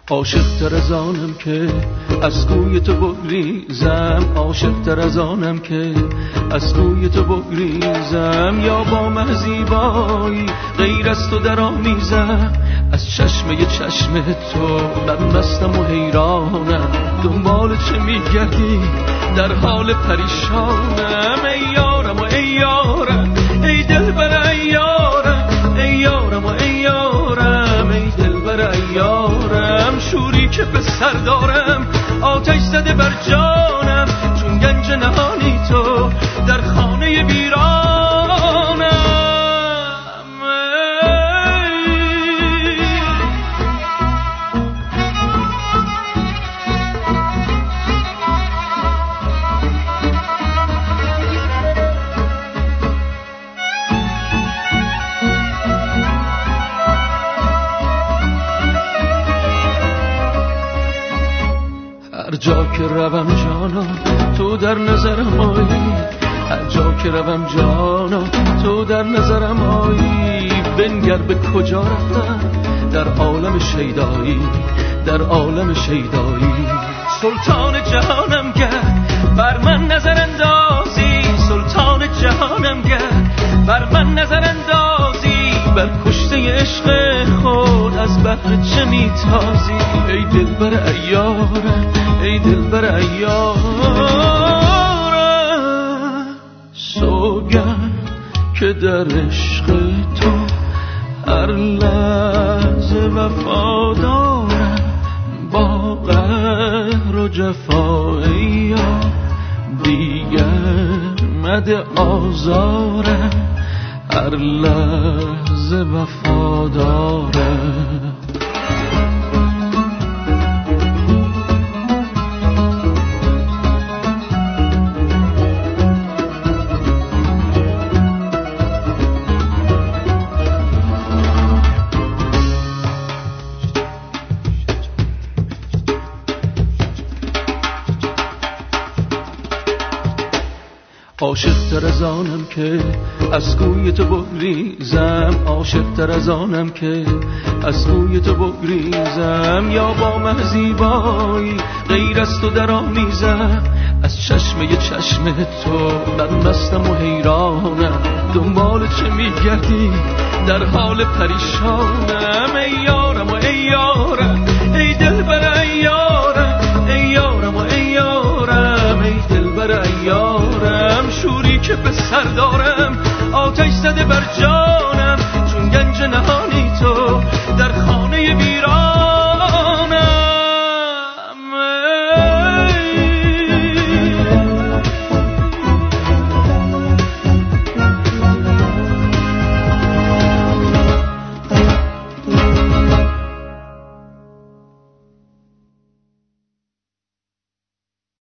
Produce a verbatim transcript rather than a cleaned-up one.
عاشق تر از آنم که از کوی تو بگریزم، عاشق تر از آنم که از کوی تو بگریزم، یا با من زیبایی غیر از تو در آمیزم، از چشمه چشم تو من مستم و حیرانم، دنبال چه میگردی در حال پریشانم، ای یارم و ای یارم ای دلبر ای یارم، ای یارم و ای یارم ای دلبر ای یارم، شوری که به سر دارم آتش زده بر جانم، چون گنج نهانی تو در خانه ویرانم. هر جا که روم جانا تو در نظرم آیی، هر جا که روم جانا تو در نظرم آیی، بنگر به کجا رفتم در عالم شیدایی، در عالم شیدایی، سلطان جهانم گرد بر من نظر اندازی، سلطان جهانم گرد بر من نظر اندازی، بر کشته عشق خود از بحر چه میتازی، ای دلبر ایارم ای دلبر ایارم، سوگند که در عشق تو هر لحظه وفادارم، با قهر و جفای یار دیگر مده آزارم، هر لحظه وفادارم. عاشق تر از آنم که از کوی تو بگریزم، عاشق تر از آنم که از کوی تو بگریزم، یا با من زیبایی غیر از تو در آمیزم، از چشمه چشم تو من مستم و حیرانم، دنبال چه میگردی در حال پریشانم، ای یارم و ای یارم ای دلبر ای یارم، ای یارم و ای یارم ای دلبر ای یارم، شوری که به سر دارم